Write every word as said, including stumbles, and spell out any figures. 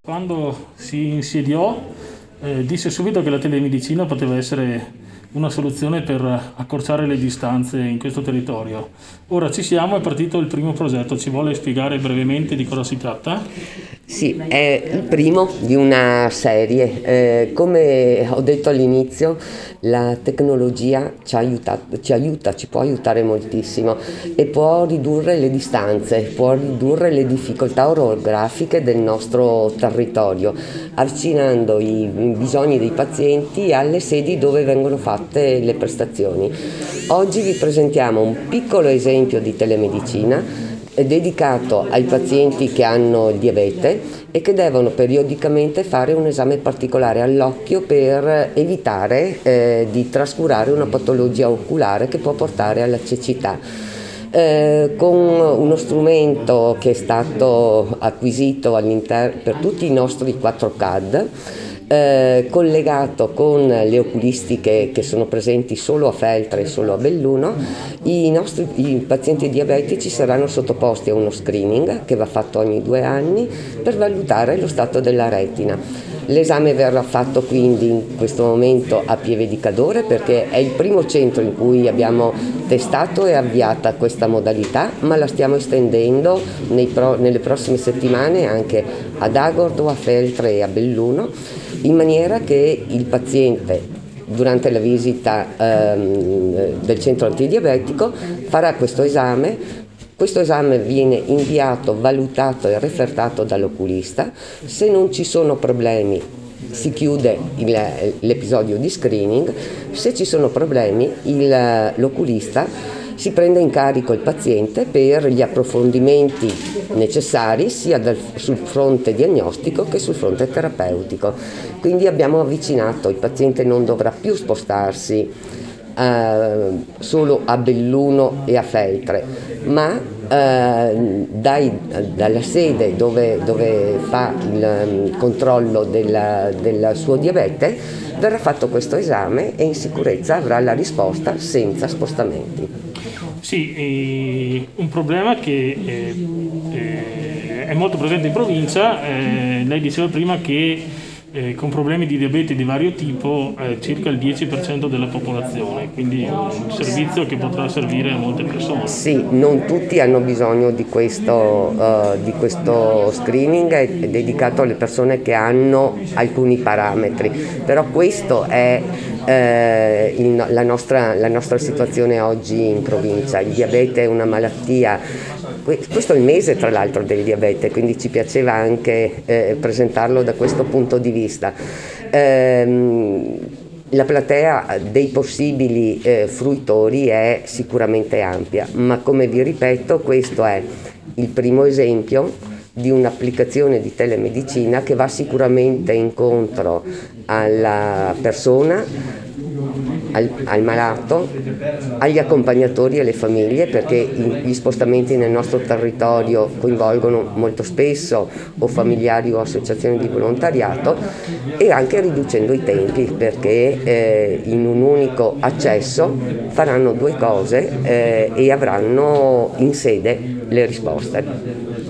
Quando si insediò, eh, disse subito che la telemedicina poteva essere una soluzione per accorciare le distanze in questo territorio. Ora ci siamo, è partito il primo progetto. Ci vuole spiegare brevemente di cosa si tratta? Sì, è il primo di una serie. Eh, come ho detto all'inizio, la tecnologia ci aiuta, ci aiuta, ci può aiutare moltissimo e può ridurre le distanze, può ridurre le difficoltà orografiche del nostro territorio, avvicinando i bisogni dei pazienti alle sedi dove vengono fatte le prestazioni. Oggi vi presentiamo un piccolo esempio di telemedicina dedicato ai pazienti che hanno il diabete e che devono periodicamente fare un esame particolare all'occhio per evitare eh, di trascurare una patologia oculare che può portare alla cecità. Eh, con uno strumento che è stato acquisito per tutti i nostri quattro C A D, Eh, collegato con le oculistiche che sono presenti solo a Feltre e solo a Belluno, i nostri i pazienti diabetici saranno sottoposti a uno screening che va fatto ogni due anni per valutare lo stato della retina. L'esame verrà fatto quindi in questo momento a Pieve di Cadore, perché è il primo centro in cui abbiamo testato e avviata questa modalità, ma la stiamo estendendo nei pro, nelle prossime settimane anche ad Agordo, a Feltre e a Belluno, in maniera che il paziente durante la visita ehm, del centro antidiabetico farà questo esame. Questo esame viene inviato, valutato e refertato dall'oculista. Se non ci sono problemi si chiude il, l'episodio di screening. Se ci sono problemi il, l'oculista si prende in carico il paziente per gli approfondimenti necessari sia dal, sul fronte diagnostico che sul fronte terapeutico. Quindi abbiamo avvicinato, il paziente non dovrà più spostarsi Uh, solo a Belluno e a Feltre, ma uh, dai, dalla sede dove, dove fa il um, controllo della, del suo diabete verrà fatto questo esame e in sicurezza avrà la risposta senza spostamenti. Sì, eh, un problema che eh, eh, è molto presente in provincia. Eh, lei diceva prima che Eh, con problemi di diabete di vario tipo eh, circa il dieci per cento della popolazione, quindi un servizio che potrà servire a molte persone. Sì, non tutti hanno bisogno di questo, uh, di questo screening, è dedicato alle persone che hanno alcuni parametri, però questo è eh, il, la, nostra, la nostra situazione oggi in provincia. Il diabete è una malattia. Questo è il mese tra l'altro del diabete, quindi ci piaceva anche eh, presentarlo da questo punto di vista. Ehm, la platea dei possibili eh, fruitori è sicuramente ampia, ma come vi ripeto, questo è il primo esempio di un'applicazione di telemedicina che va sicuramente incontro alla persona, Al, al malato, agli accompagnatori e alle famiglie, perché gli spostamenti nel nostro territorio coinvolgono molto spesso o familiari o associazioni di volontariato, e anche riducendo i tempi, perché eh, in un unico accesso faranno due cose eh, e avranno in sede le risposte.